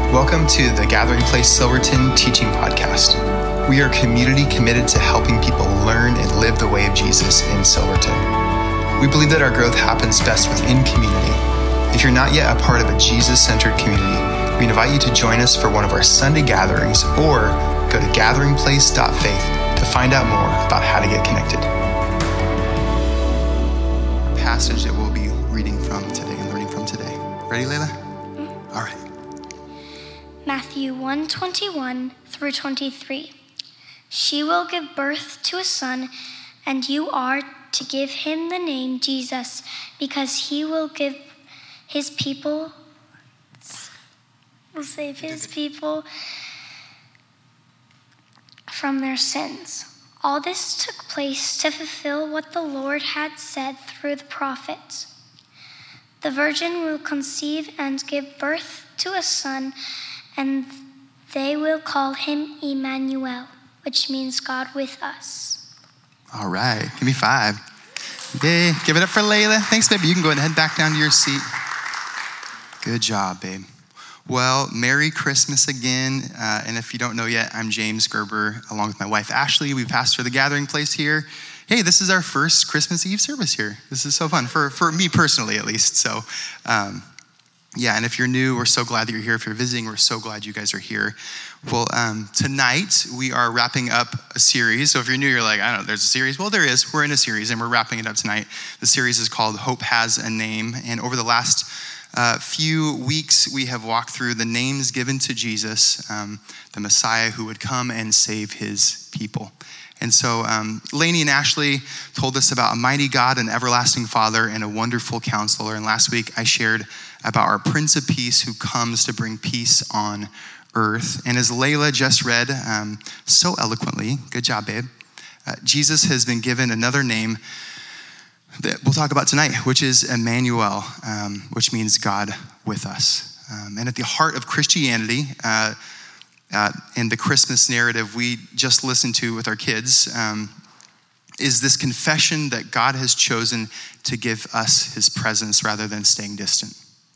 Welcome to the Gathering Place Silverton Teaching Podcast. We are a community committed to helping people learn and live the way of Jesus in Silverton. We believe that our growth happens best within community. If you're not yet a part of a Jesus-centered community, we invite you to join us for one of our Sunday gatherings or go to gatheringplace.faith to find out more about how to get connected. Our passage that we'll be reading from today and learning from today. Ready, Layla? All right. Matthew 1:21 through 23. She will give birth to a son, and you are to give him the name Jesus, because he will save his people from their sins. All this took place to fulfill what the Lord had said through the prophets. The virgin will conceive and give birth to a son, and they will call him Emmanuel, which means God with us. All right, give me 5. Yay, give it up for Layla. Thanks, baby. You can go ahead and head back down to your seat. Good job, babe. Well, Merry Christmas again. And if you don't know yet, I'm James Gerber, along with my wife, Ashley. We pastor the Gathering Place here. Hey, this is our first Christmas Eve service here. This is so fun, for me personally, at least. So, yeah, and if you're new, we're so glad that you're here. If you're visiting, we're so glad you guys are here. Well, tonight we are wrapping up a series. So if you're new, you're like, I don't know, there's a series. Well, there is. We're in a series, and we're wrapping it up tonight. The series is called Hope Has a Name. And over the last few weeks, we have walked through the names given to Jesus, the Messiah who would come and save his people. And so Lainey and Ashley told us about a mighty God, an everlasting Father, and a wonderful counselor. And last week I shared about our Prince of Peace who comes to bring peace on earth. And as Layla just read so eloquently, good job, babe, Jesus has been given another name that we'll talk about tonight, which is Emmanuel, which means God with us. And at the heart of Christianity, in the Christmas narrative we just listened to with our kids, is this confession that God has chosen to give us his presence rather than staying distant.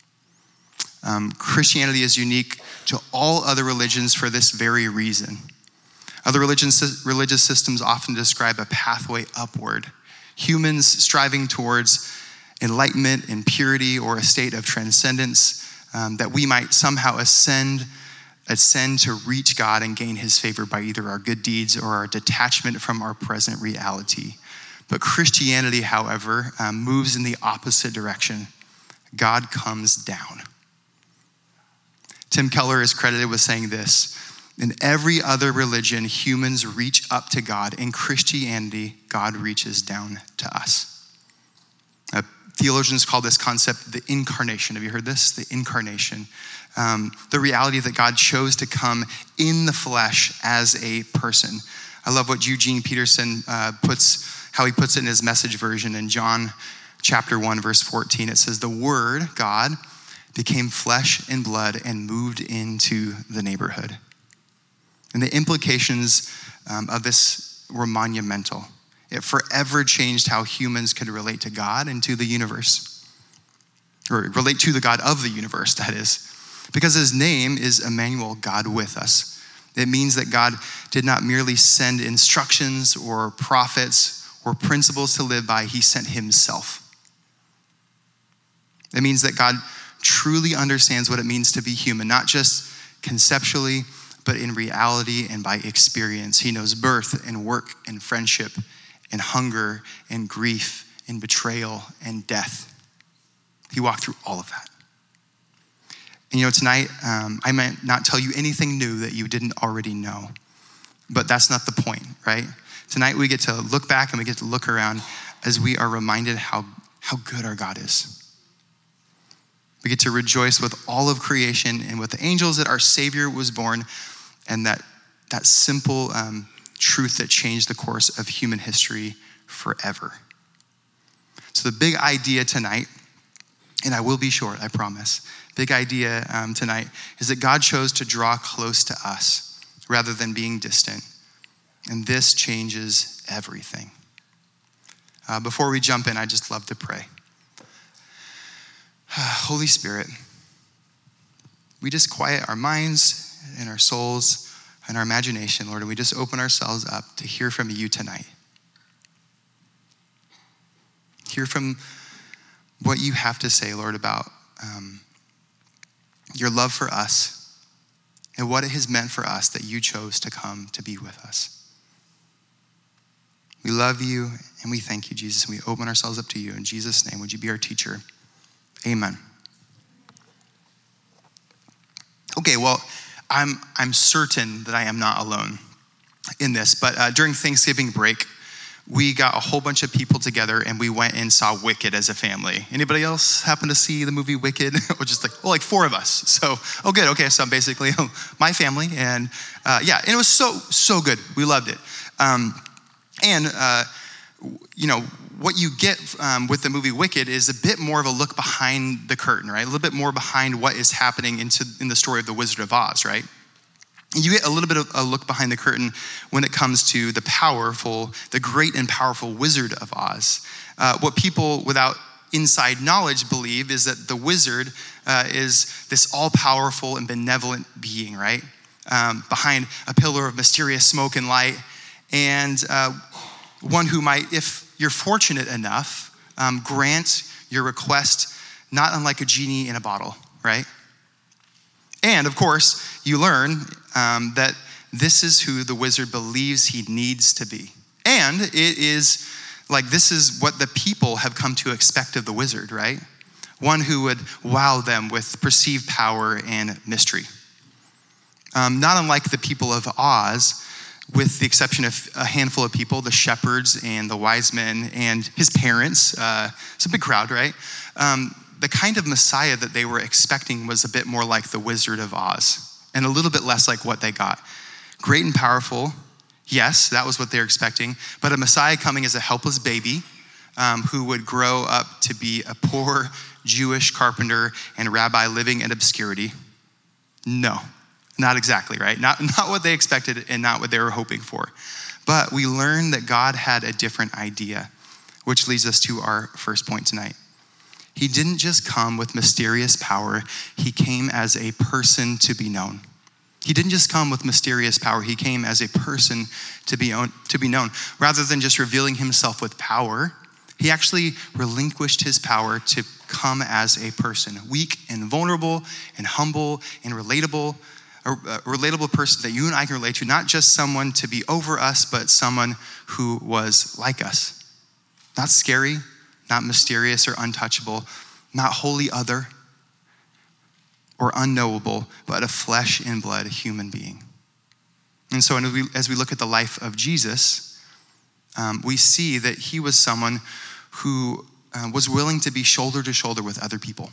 Christianity is unique to all other religions for this very reason. Other religious systems often describe a pathway upward, humans striving towards enlightenment and purity or a state of transcendence, that we might somehow ascend to reach God and gain his favor by either our good deeds or our detachment from our present reality. But Christianity, however, moves in the opposite direction. God comes down. Tim Keller is credited with saying this: in every other religion, humans reach up to God. In Christianity, God reaches down to us. Theologians call this concept the incarnation. Have you heard this? The incarnation. The reality that God chose to come in the flesh as a person. I love what Eugene Peterson how he puts it in his Message version in John chapter 1, verse 14. It says, the Word, God, became flesh and blood and moved into the neighborhood. And the implications of this were monumental. It forever changed how humans could relate to God and to the universe, or relate to the God of the universe, that is. Because his name is Emmanuel, God with us. It means that God did not merely send instructions or prophets or principles to live by, he sent himself. It means that God truly understands what it means to be human, not just conceptually, but in reality and by experience. He knows birth and work and friendship and hunger and grief and betrayal and death. He walked through all of that. And tonight, I might not tell you anything new that you didn't already know, but that's not the point, right? Tonight we get to look back and we get to look around as we are reminded how good our God is. We get to rejoice with all of creation and with the angels that our Savior was born, and that simple truth that changed the course of human history forever. So the big idea tonight, and I will be short, I promise. Big idea tonight is that God chose to draw close to us rather than being distant. And this changes everything. Before we jump in, I'd just love to pray. Holy Spirit, we just quiet our minds and our souls and our imagination, Lord, and we just open ourselves up to hear from you tonight. Hear from what you have to say, Lord, about your love for us and what it has meant for us that you chose to come to be with us. We love you and we thank you, Jesus, and we open ourselves up to you. In Jesus' name, would you be our teacher? Amen. Okay, well, I'm certain that I am not alone in this, but during Thanksgiving break, we got a whole bunch of people together and we went and saw Wicked as a family. Anybody else happen to see the movie Wicked? Or just like 4 of us. So, good. Okay, so I'm basically my family. And and it was so good. We loved it. What you get with the movie Wicked is a bit more of a look behind the curtain, right? A little bit more behind what is happening in the story of the Wizard of Oz, right? You get a little bit of a look behind the curtain when it comes to the great and powerful Wizard of Oz. What people without inside knowledge believe is that the wizard is this all-powerful and benevolent being, right? Behind a pillar of mysterious smoke and light, and one who might, if you're fortunate enough, grant your request, not unlike a genie in a bottle, right? And of course, you learn that this is who the wizard believes he needs to be. And this is what the people have come to expect of the wizard, right? One who would wow them with perceived power and mystery. Not unlike the people of Oz, with the exception of a handful of people, the shepherds and the wise men and his parents. It's a big crowd, right? The kind of Messiah that they were expecting was a bit more like the Wizard of Oz and a little bit less like what they got. Great and powerful, yes, that was what they were expecting, but a Messiah coming as a helpless baby who would grow up to be a poor Jewish carpenter and rabbi living in obscurity. No, not exactly, right? Not what they expected and not what they were hoping for. But we learn that God had a different idea, which leads us to our first point tonight. He didn't just come with mysterious power, he came as a person to be known. He didn't just come with mysterious power, he came as a person to be known. Rather than just revealing himself with power, he actually relinquished his power to come as a person, weak and vulnerable and humble and relatable, a relatable person that you and I can relate to, not just someone to be over us, but someone who was like us. Not scary, not mysterious or untouchable, not wholly other or unknowable, but a flesh and blood human being. And so as we look at the life of Jesus, we see that he was someone who was willing to be shoulder to shoulder with other people,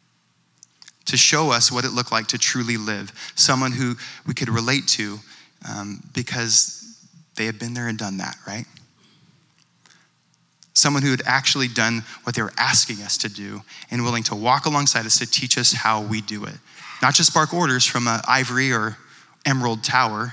to show us what it looked like to truly live, someone who we could relate to because they had been there and done that, right? Someone who had actually done what they were asking us to do and willing to walk alongside us to teach us how we do it. Not just bark orders from an ivory or emerald tower.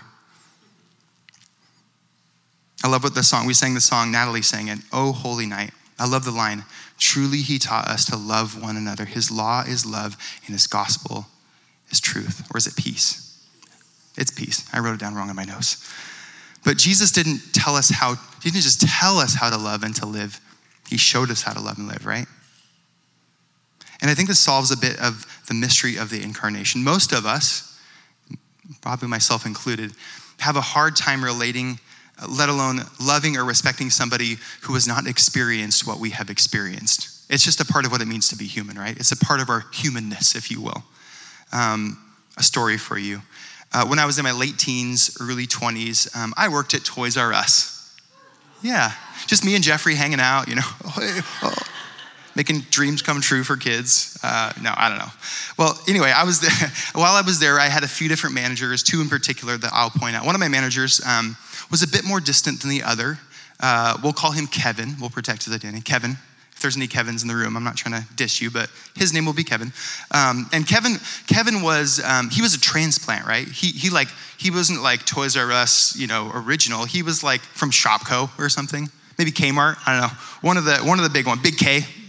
I love what we sang the song, Natalie sang it, "Oh Holy Night." I love the line, "Truly he taught us to love one another. His law is love and his gospel is truth." Or is it peace? It's peace. I wrote it down wrong on my notes. But Jesus didn't just tell us how to love and to live. He showed us how to love and live, right? And I think this solves a bit of the mystery of the incarnation. Most of us, probably myself included, have a hard time relating, let alone loving or respecting somebody who has not experienced what we have experienced. It's just a part of what it means to be human, right? It's a part of our humanness, if you will. A story for you. When I was in my late teens, early 20s, I worked at Toys R Us. Yeah, just me and Jeffrey hanging out, making dreams come true for kids. No, I don't know. Well, anyway, I was there. While I was there, I had a few different managers, 2 in particular that I'll point out. One of my managers was a bit more distant than the other. We'll call him Kevin. We'll protect his identity. Kevin. If there's any Kevins in the room, I'm not trying to dish you, but his name will be Kevin. And Kevin was, he was a transplant, right? He wasn't like Toys R Us, original. He was like from Shopko or something. Maybe Kmart, I don't know. One of the big one, Big K,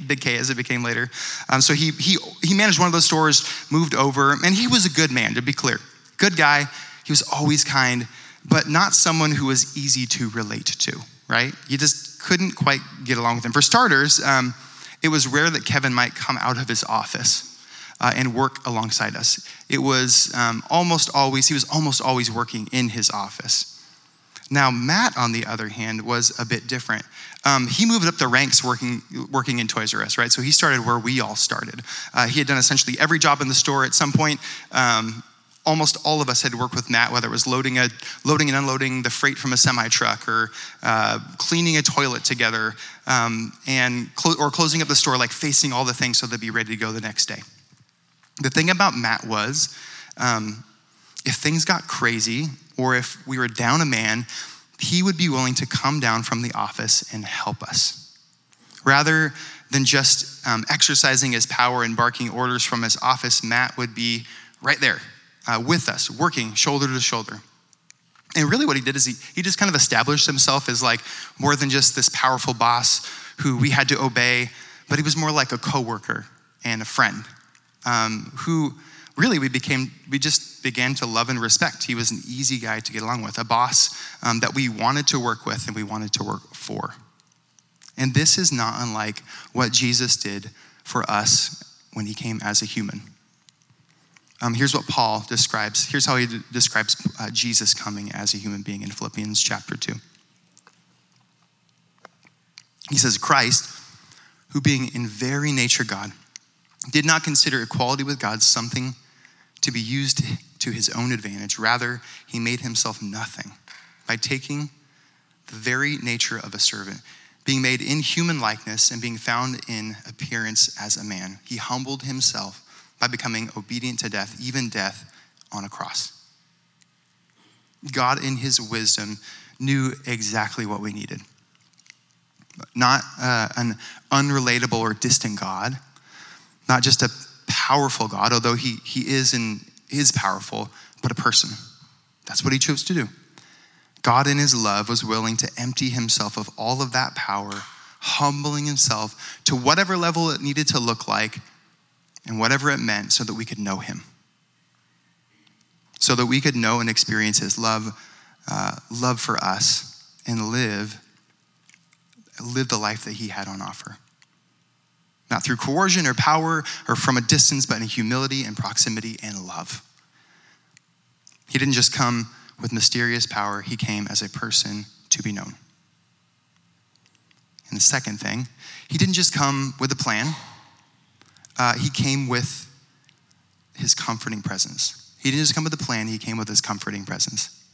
Big K as it became later. So he managed one of those stores, moved over, and he was a good man, to be clear. Good guy. He was always kind, but not someone who was easy to relate to, right? You just couldn't quite get along with him. For starters, it was rare that Kevin might come out of his office and work alongside us. It was almost always working in his office. Now, Matt, on the other hand, was a bit different. He moved up the ranks working in Toys R Us, right? So he started where we all started. He had done essentially every job in the store at some point. Almost all of us had worked with Matt, whether it was loading and unloading the freight from a semi-truck or cleaning a toilet together or closing up the store, like facing all the things so they'd be ready to go the next day. The thing about Matt was, if things got crazy or if we were down a man, he would be willing to come down from the office and help us. Rather than just exercising his power and barking orders from his office, Matt would be right there with us, working shoulder to shoulder. And really what he did is he just kind of established himself as like more than just this powerful boss who we had to obey, but he was more like a coworker and a friend who really we just began to love and respect. He was an easy guy to get along with, a boss that we wanted to work with and we wanted to work for. And this is not unlike what Jesus did for us when he came as a human. Here's what Paul describes. Here's how he describes Jesus coming as a human being in Philippians chapter 2. He says, Christ, who being in very nature God, did not consider equality with God something to be used to his own advantage. Rather, he made himself nothing by taking the very nature of a servant, being made in human likeness and being found in appearance as a man. He humbled himself by becoming obedient to death, even death on a cross. God, in his wisdom, knew exactly what we needed. Not an unrelatable or distant God, not just a powerful God, although he is powerful, but a person. That's what he chose to do. God in his love was willing to empty himself of all of that power, humbling himself to whatever level it needed to look like and whatever it meant so that we could know him. So that we could know and experience his love for us and live the life that he had on offer. Not through coercion or power or from a distance, but in humility and proximity and love. He didn't just come with mysterious power, he came as a person to be known. And the second thing, he didn't just come with a plan, he came with his comforting presence. He didn't just come with a plan, he came with his comforting presence.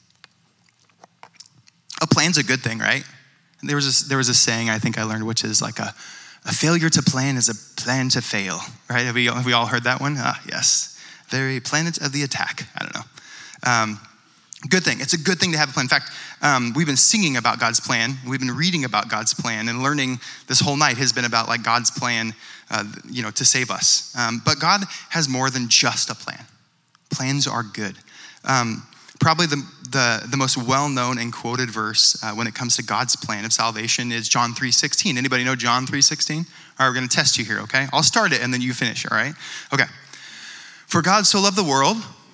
A plan's a good thing, right? And there was a saying I think I learned, which is like a failure to plan is a plan to fail, right? Have we all heard that one? Yes. Very planet of the attack. I don't know. Good thing. It's a good thing to have a plan. In fact, we've been singing about God's plan. We've been reading about God's plan, and learning this whole night has been about like God's plan, to save us. But God has more than just a plan. Plans are good. Probably the most well-known and quoted verse when it comes to God's plan of salvation is John 3:16. Anybody know John 3:16? All right, we're going to test you here, okay? I'll start it and then you finish, all right? Okay. For God so loved the world.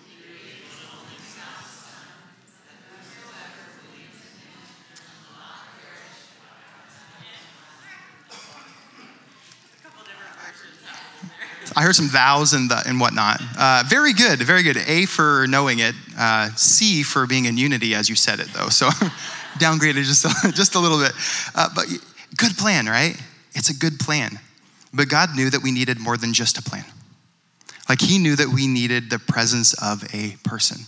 I heard some thous and whatnot. Very good, very good. A for knowing it. C for being in unity as you said it, though. So downgraded just a little bit. But good plan, right? It's a good plan. But God knew that we needed more than just a plan. Like he knew that we needed the presence of a person.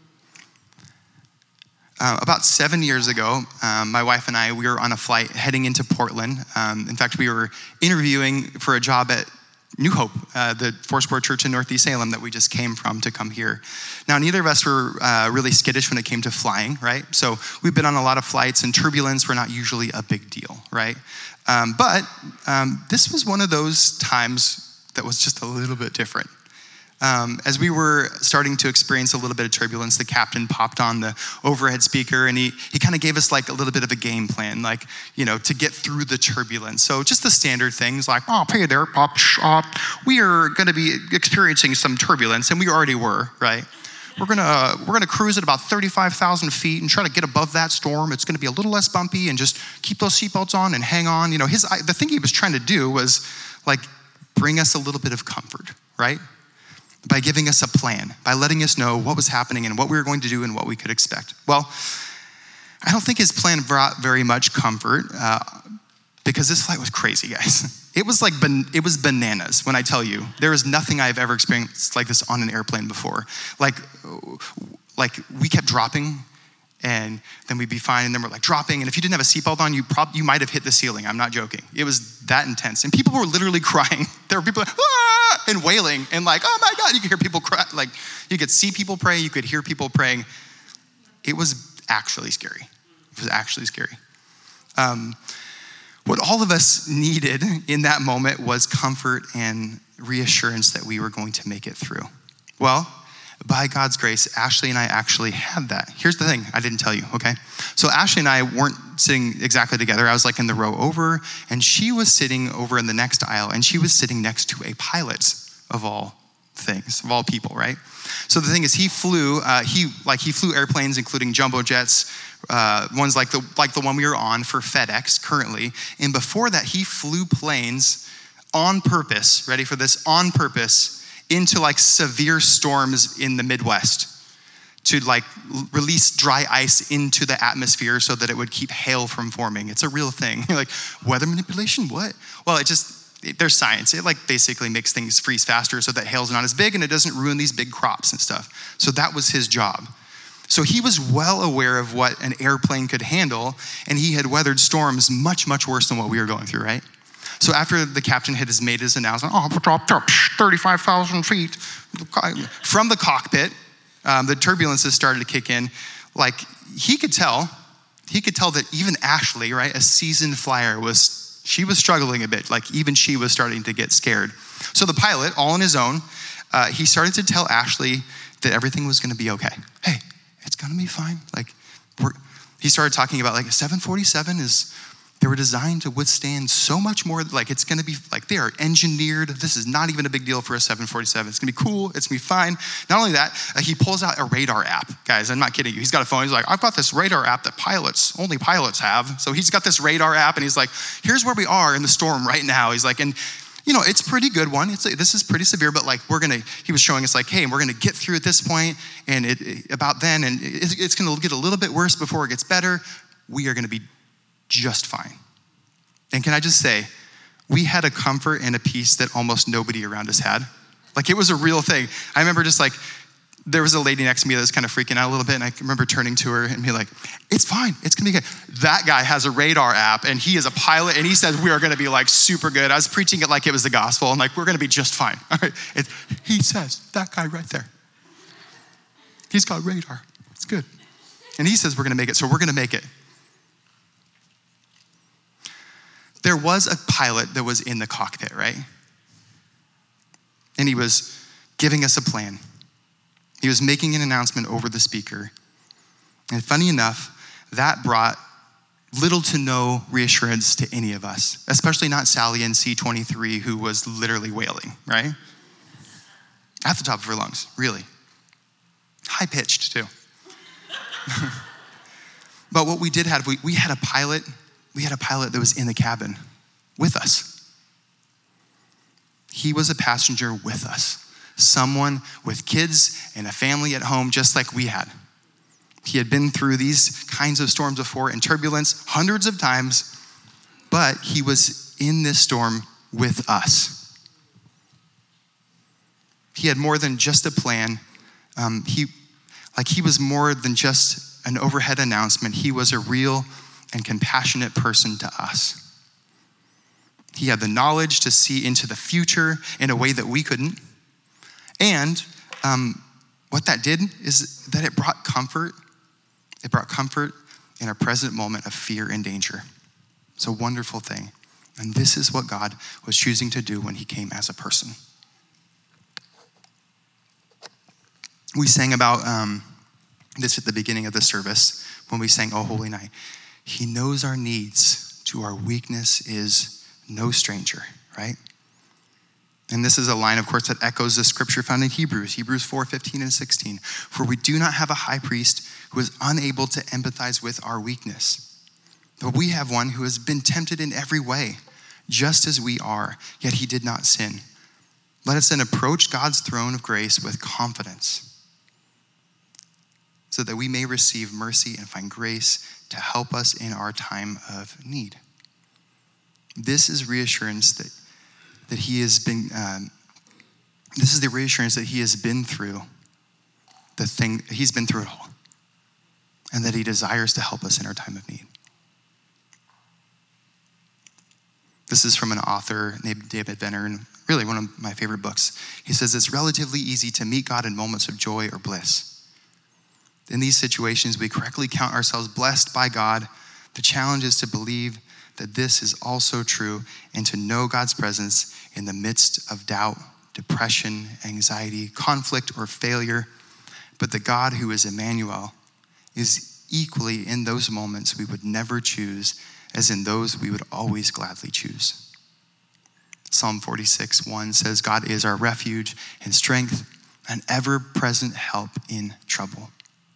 About 7 years ago, my wife and I, we were on a flight heading into Portland. In fact, we were interviewing for a job at New Hope, the Foursquare Church in Northeast Salem that we just came from to come here. Now, neither of us were really skittish when it came to flying, right? So we've been on a lot of flights, and turbulence were not usually a big deal, right? But this was one of those times that was just a little bit different. As we were starting to experience a little bit of turbulence, the captain popped on the overhead speaker, and he kind of gave us like a little bit of a game plan, like, to get through the turbulence. So just the standard things like, oh, hey there, Pops, we are going to be experiencing some turbulence, and we already were, right? We're gonna cruise at about 35,000 feet and try to get above that storm. It's gonna be a little less bumpy, and just keep those seatbelts on and hang on. The thing he was trying to do was like bring us a little bit of comfort, right? By giving us a plan, by letting us know what was happening and what we were going to do and what we could expect. Well, I don't think his plan brought very much comfort because this flight was crazy, guys. It was bananas when I tell you. There is nothing I've ever experienced like this on an airplane before. Like we kept dropping, and then we'd be fine, and then we're like dropping, and if you didn't have a seatbelt on, you might have hit the ceiling. I'm not joking. It was that intense, and people were literally crying. There were people like, ah, and wailing, and like, oh my God, you could hear people cry. Like, you could see people pray, you could hear people praying. It was actually scary. It was actually scary. What all of us needed in that moment was comfort and reassurance that we were going to make it through. Well, by God's grace, Ashley and I actually had that. Here's the thing I didn't tell you, okay? So Ashley and I weren't sitting exactly together. I was like in the row over, and she was sitting over in the next aisle, and she was sitting next to a pilot of all things, of all people, right? So the thing is, he flew airplanes, including jumbo jets, ones like the one we were on for FedEx currently. And before that, he flew planes on purpose, ready for this, on purpose, into like severe storms in the Midwest to like release dry ice into the atmosphere so that it would keep hail from forming. It's a real thing. You're like, weather manipulation, what? Well, there's science. It like basically makes things freeze faster so that hail's not as big and it doesn't ruin these big crops and stuff. So that was his job. So he was well aware of what an airplane could handle, and he had weathered storms much, much worse than what we were going through, right? So after the captain had made his announcement, dropped up 35,000 feet from the cockpit, the turbulences started to kick in. Like he could tell that even Ashley, right, a seasoned flyer, she was struggling a bit. Like even she was starting to get scared. So the pilot, all on his own, he started to tell Ashley that everything was going to be okay. Hey, it's going to be fine. Like he started talking about like a 747 they were designed to withstand so much more. Like it's going to be like they are engineered. This is not even a big deal for a 747. It's going to be cool. It's going to be fine. Not only that, he pulls out a radar app. Guys, I'm not kidding you. He's got a phone. He's like, I've got this radar app that only pilots have. So he's got this radar app, and he's like, here's where we are in the storm right now. He's like, and it's a pretty good one. This is pretty severe, but like he was showing us like, hey, we're going to get through at this point, and about then, and it's going to get a little bit worse before it gets better. We are going to be just fine. And can I just say, we had a comfort and a peace that almost nobody around us had. Like it was a real thing. I remember just like, there was a lady next to me that was kind of freaking out a little bit, and I remember turning to her and being like, it's fine, it's gonna be good. That guy has a radar app, and he is a pilot, and he says we are gonna be like super good. I was preaching it like it was the gospel, and like, we're gonna be just fine. All right, he says, that guy right there, he's got radar, it's good. And he says we're gonna make it, so we're gonna make it. There was a pilot that was in the cockpit, right? And he was giving us a plan. He was making an announcement over the speaker. And funny enough, that brought little to no reassurance to any of us, especially not Sally in C-23, who was literally wailing, right? At the top of her lungs, really. High-pitched, too. But what we did have, we had a pilot that was in the cabin with us. He was a passenger with us. Someone with kids and a family at home just like we had. He had been through these kinds of storms before and turbulence hundreds of times, but he was in this storm with us. He had more than just a plan. He was more than just an overhead announcement. He was a real and compassionate person to us. He had the knowledge to see into the future in a way that we couldn't. And what that did is that it brought comfort. It brought comfort in our present moment of fear and danger. It's a wonderful thing. And this is what God was choosing to do when he came as a person. We sang about this at the beginning of the service when we sang, "O Holy Night." He knows our needs, to our weakness is no stranger, right? And this is a line, of course, that echoes the scripture found in Hebrews 4:15 and 16. "For we do not have a high priest who is unable to empathize with our weakness, but we have one who has been tempted in every way, just as we are, yet he did not sin. Let us then approach God's throne of grace with confidence, so that we may receive mercy and find grace to help us in our time of need." This is reassurance that he has been, this is the reassurance that he has been through he's been through it all, and that he desires to help us in our time of need. This is from an author named David Benner, and really one of my favorite books. He says, "It's relatively easy to meet God in moments of joy or bliss. In these situations, we correctly count ourselves blessed by God. The challenge is to believe that this is also true and to know God's presence in the midst of doubt, depression, anxiety, conflict, or failure. But the God who is Emmanuel is equally in those moments we would never choose as in those we would always gladly choose." Psalm 46:1 says, "God is our refuge and strength, an ever-present help in trouble."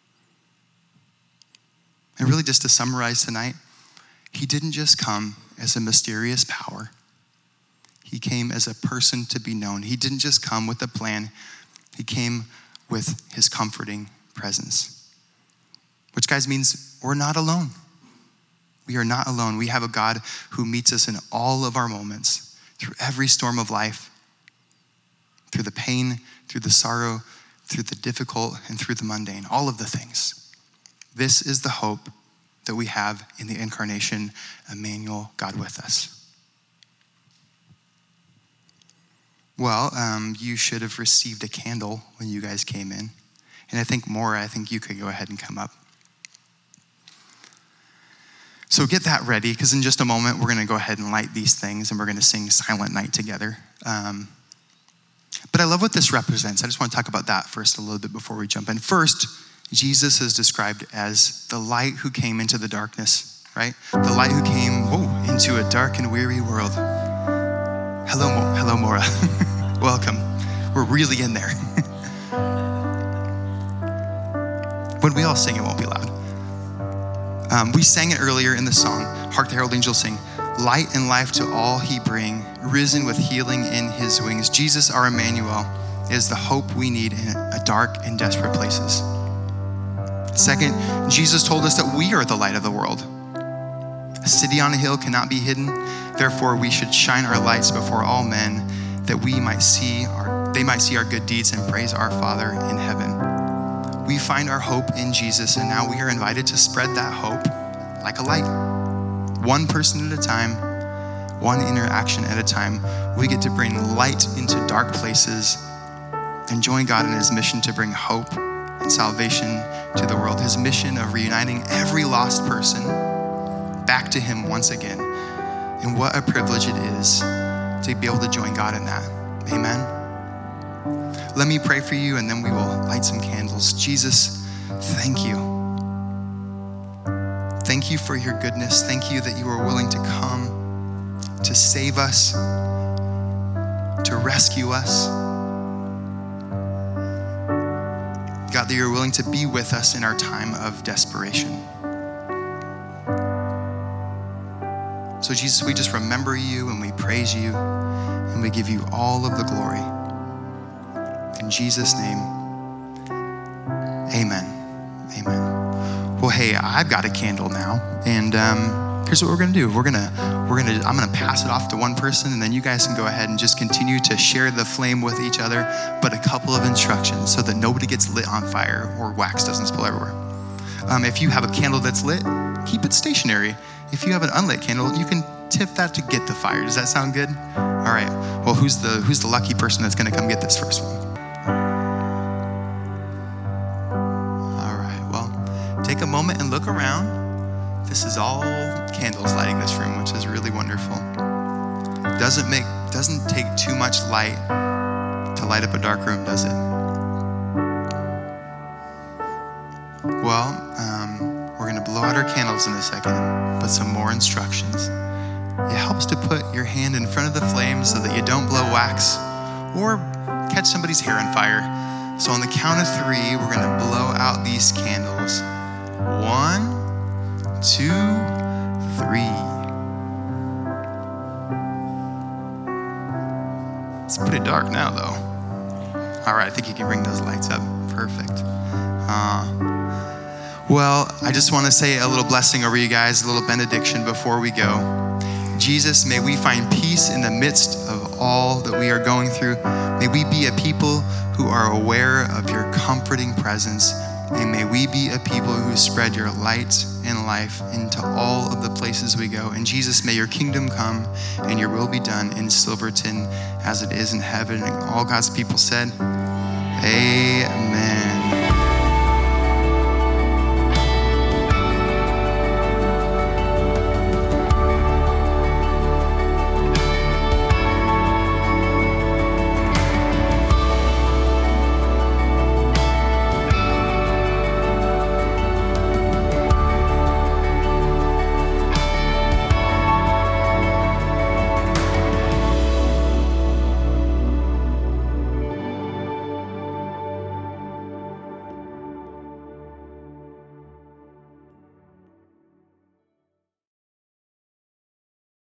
And really, just to summarize tonight, he didn't just come as a mysterious power. He came as a person to be known. He didn't just come with a plan. He came with his comforting presence. Which, guys, means we're not alone. We are not alone. We have a God who meets us in all of our moments, through every storm of life, through the pain, through the sorrow, through the difficult, and through the mundane, all of the things. This is the hope that we have in the incarnation, Emmanuel, God with us. Well, you should have received a candle when you guys came in. And I think you could go ahead and come up. So get that ready, because in just a moment, we're going to go ahead and light these things, and we're going to sing Silent Night together. But I love what this represents. I just want to talk about that first a little bit before we jump in. First, Jesus is described as the light who came into the darkness, right? The light who came into a dark and weary world. Hello, Maura. Welcome. We're really in there. When we all sing, it won't be loud. We sang it earlier in the song, "Hark the Herald Angels Sing." Light and life to all he bring, risen with healing in his wings. Jesus, our Emmanuel, is the hope we need in a dark and desperate places. Second, Jesus told us that we are the light of the world. A city on a hill cannot be hidden. Therefore, we should shine our lights before all men, that they might see our good deeds and praise our Father in heaven. We find our hope in Jesus, and now we are invited to spread that hope like a light. One person at a time, one interaction at a time, we get to bring light into dark places and join God in his mission to bring hope and salvation to the world. His mission of reuniting every lost person back to him once again. And what a privilege it is to be able to join God in that. Amen. Let me pray for you, and then we will light some candles. Jesus, thank you. Thank you for your goodness. Thank you that you are willing to come to save us, to rescue us. God, that you're willing to be with us in our time of desperation. So Jesus, we just remember you and we praise you and we give you all of the glory. In Jesus' name, amen. Amen. Well, hey, I've got a candle now, and here's what we're gonna do. I'm gonna pass it off to one person, and then you guys can go ahead and just continue to share the flame with each other, but a couple of instructions so that nobody gets lit on fire or wax doesn't spill everywhere. If you have a candle that's lit, keep it stationary. If you have an unlit candle, you can tip that to get the fire. Does that sound good? All right. Well, who's the lucky person that's gonna come get this first one? Take a moment and look around. This is all candles lighting this room, which is really wonderful. Doesn't take too much light to light up a dark room, does it? Well, we're going to blow out our candles in a second, but some more instructions. It helps to put your hand in front of the flames so that you don't blow wax or catch somebody's hair on fire. So on the count of 3, we're going to blow out these candles. 1, 2, 3. It's pretty dark now, though. All right, I think you can bring those lights up. Perfect. Well, I just want to say a little blessing over you guys, a little benediction before we go. Jesus, may we find peace in the midst of all that we are going through. May we be a people who are aware of your comforting presence. And may we be a people who spread your light and life into all of the places we go. And Jesus, may your kingdom come and your will be done in Silverton as it is in heaven. And all God's people said, amen.